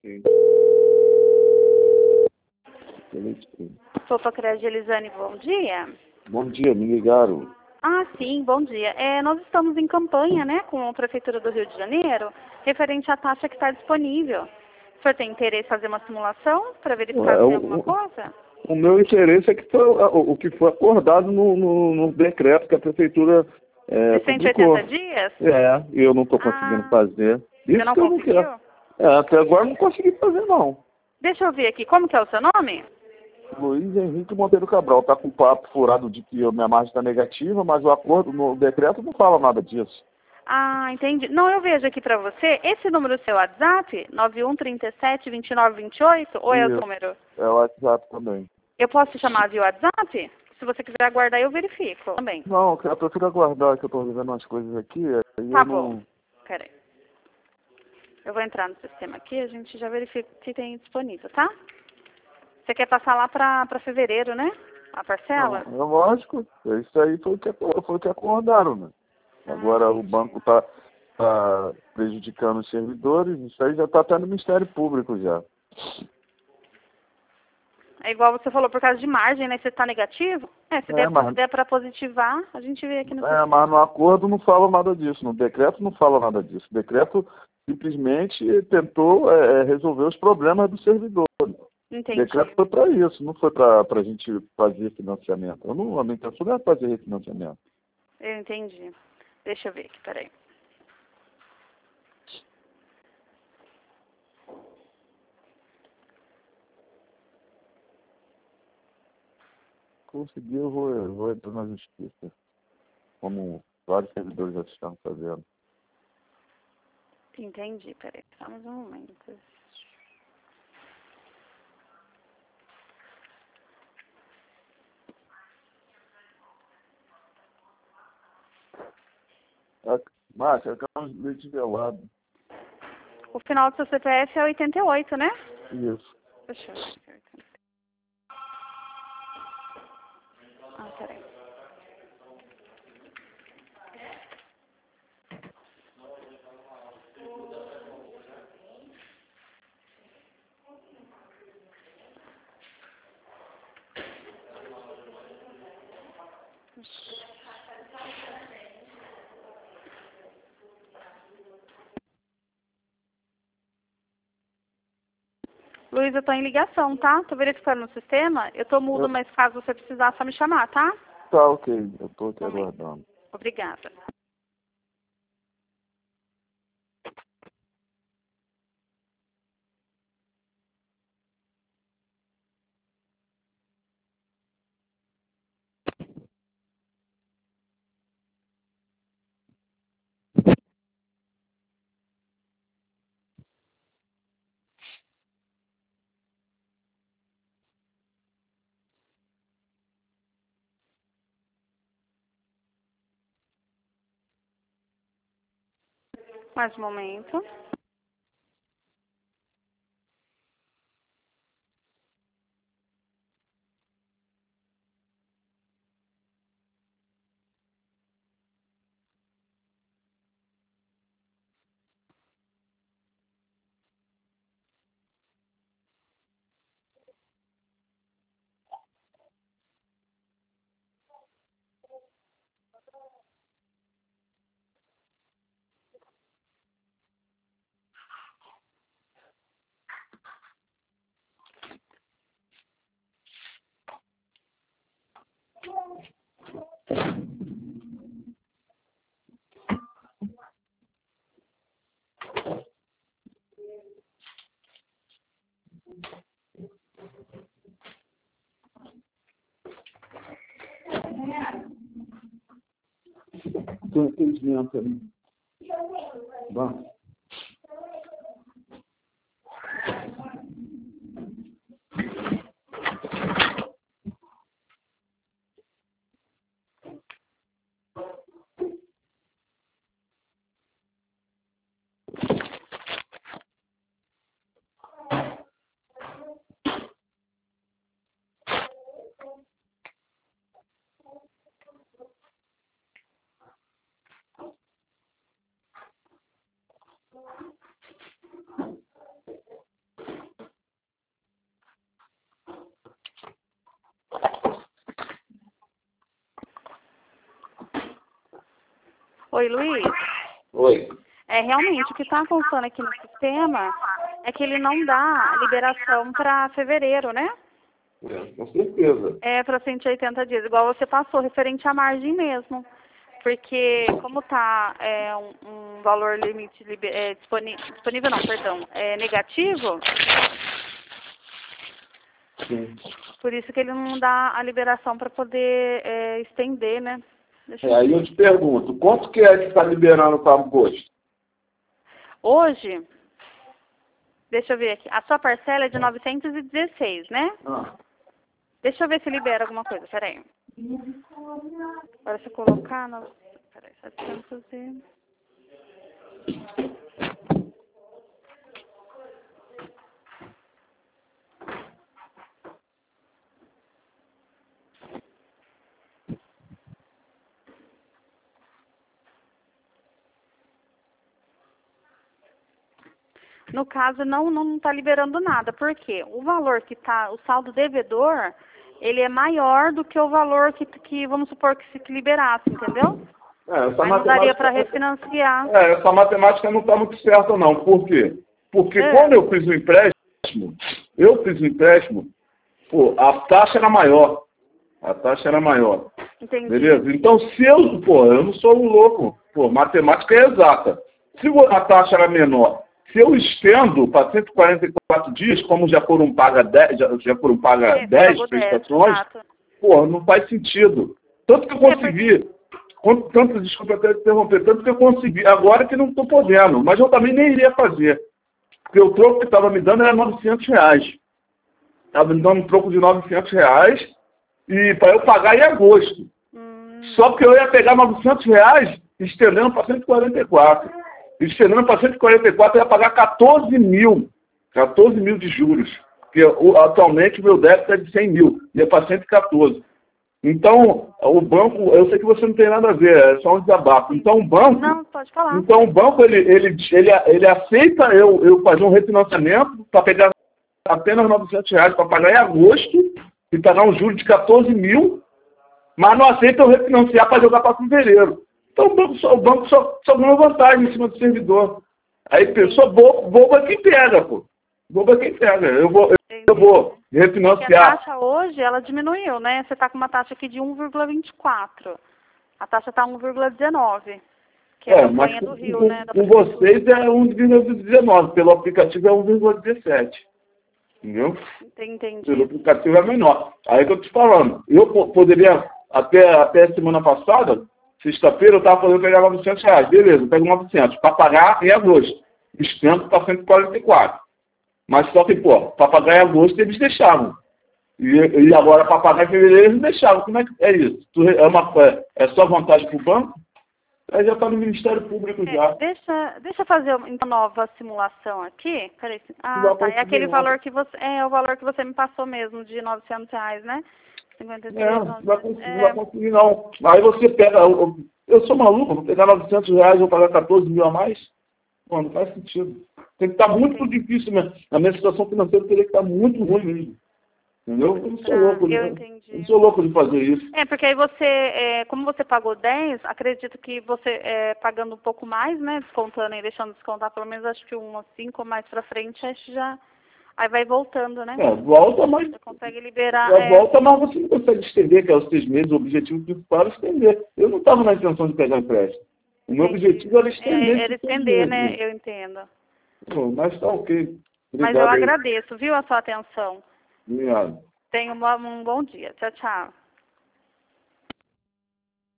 Sim. Fotocred Elisane, bom dia. Bom dia, me ligaram. Ah, sim, bom dia. Nós estamos em campanha, né, com a Prefeitura do Rio de Janeiro, referente à taxa que está disponível. O senhor tem interesse em fazer uma simulação para verificar se tem alguma coisa? O meu interesse é que foi o que foi acordado no decreto que a Prefeitura De publicou. 180 dias? E eu não estou conseguindo fazer. Você não conseguiu? Até agora não consegui fazer, não. Deixa eu ver aqui, como que é o seu nome? Luiz Henrique Monteiro Cabral está com o papo furado de que a minha margem está negativa, mas o acordo no decreto não fala nada disso. Ah, entendi. Não, eu vejo aqui para você, esse número do seu WhatsApp, 91372928, ou é o número? É o WhatsApp também. Eu posso te chamar via WhatsApp? Se você quiser aguardar, eu verifico também. Não, eu prefiro aguardar, que eu estou vivendo umas coisas aqui. Tá bom. Peraí. Eu vou entrar no sistema aqui, a gente já verifica o que tem disponível, tá? Você quer passar lá para fevereiro, né? A parcela? Não, lógico. Isso aí foi o que acordaram, né? Agora o banco está prejudicando os servidores, isso aí já está até no Ministério Público já. É igual você falou, por causa de margem, né? Você está negativo? Se der para positivar, a gente vê aqui no sistema. Mas no acordo não fala nada disso, no decreto não fala nada disso. O decreto simplesmente tentou resolver os problemas do servidor. Entendi. O decreto foi para isso, não foi para a gente fazer financiamento. A minha intenção não é fazer refinanciamento. Eu entendi. Deixa eu ver aqui, peraí. Conseguir, eu vou entrar na justiça, como vários servidores já estão fazendo. Entendi, peraí, só mais um momento. Márcia, acabamos de leite velado. O final do seu CPF é 88, né? Isso. Deixa eu ver. Peraí. Luiz, eu tô em ligação, tá? Tô verificando no sistema. Eu tô mudo, mas caso você precisar, só me chamar, tá? Tá, ok. Eu tô aqui aguardando. Obrigada. Mais um momento. Tem atendimento ali. Vamos. Oi, Luiz. Oi. Realmente, o que está constando aqui no sistema é que ele não dá liberação para fevereiro, né? Com certeza. Para 180 dias, igual você passou, referente à margem mesmo. Porque como está um valor limite disponível, não, perdão, negativo, Sim. por isso que ele não dá a liberação para poder estender, né? Aí eu te pergunto, quanto que é que está liberando para agosto? Hoje, deixa eu ver aqui, a sua parcela é de 916, né? Deixa eu ver se libera alguma coisa, peraí. Agora se eu colocar, peraí, 700 e... No caso, não está liberando nada. Por quê? O valor que está, o saldo devedor, ele é maior do que o valor que vamos supor que se liberasse, entendeu? Essa Mas não daria para refinanciar. Essa matemática não está muito certa, não. Por quê? Porque quando eu fiz o empréstimo, pô, a taxa era maior. Entendi. Beleza? Então, se eu não sou um louco. Pô, matemática é exata. Se a taxa era menor, se eu estendo para 144 dias, como já foram paga 10, já foram paga 10 prestações, pô, não faz sentido. Tanto que eu consegui, desculpa até interromper, tanto que eu consegui, agora que não estou podendo, mas eu também nem iria fazer. Porque o troco que estava me dando era R$900. Estava me dando um troco de R$900 e para eu pagar em agosto. Só que eu ia pegar R$900 estendendo para 144. Estendendo para 144, eu ia pagar 14 mil de juros. Porque atualmente o meu débito é de 100 mil, ia para 114. Então, o banco, eu sei que você não tem nada a ver, é só um desabafo. Então, o banco... Não, pode falar. Então, o banco, ele aceita eu fazer um refinanciamento para pegar apenas R$900 para pagar em agosto e pagar um juro de 14 mil, mas não aceita eu refinanciar para jogar para fevereiro. Então, o banco só ganha vantagem em cima do servidor. Aí, pessoa boba é quem pega, pô. Boba é quem pega. Eu vou refinanciar. Porque a taxa hoje, ela diminuiu, né? Você está com uma taxa aqui de 1,24. A taxa está 1,19. Que é a campanha do Rio, né? Com vocês é 1,19. Pelo aplicativo é 1,17. Entendeu? Entendi. Pelo aplicativo é menor. Aí que eu tô te falando. Eu poderia, até semana passada, sexta-feira, eu estava podendo pegar R$900. Beleza, eu pego 900 para pagar em agosto. Estendo para 144. Mas só que, para pagar em agosto eles deixavam. E agora para pagar em fevereiro eles deixavam. Como é que é isso? É só vantagem para o banco? Aí já está no Ministério Público já. Deixa eu fazer uma nova simulação aqui. Peraí. Tá. É aquele valor que você... É o valor que você me passou mesmo, de R$900, né? 53, não vai conseguir não. Aí você pega... Eu sou maluco, vou pegar R$900 e vou pagar 14 mil a mais? Pô, não faz sentido. Tem que estar muito difícil mesmo. A minha situação financeira teria que estar muito ruim mesmo. Entendeu? Eu não sou louco. Eu não sou louco de fazer isso. Porque aí você, como você pagou 10, acredito que você, pagando um pouco mais, né, descontando e deixando descontar pelo menos, acho que 5 ou mais pra frente, acho que já... Aí vai voltando, né? Volta, mas... Você consegue liberar... Volta, mas você não consegue estender, que é os 6 meses, o objetivo principal é estender. Eu não estava na intenção de pegar empréstimo. O meu objetivo era estender. Era estender, né? Eu entendo. Mas tá ok. Obrigado, mas eu agradeço, viu, a sua atenção. Obrigado. Tenha um bom dia. Tchau, tchau.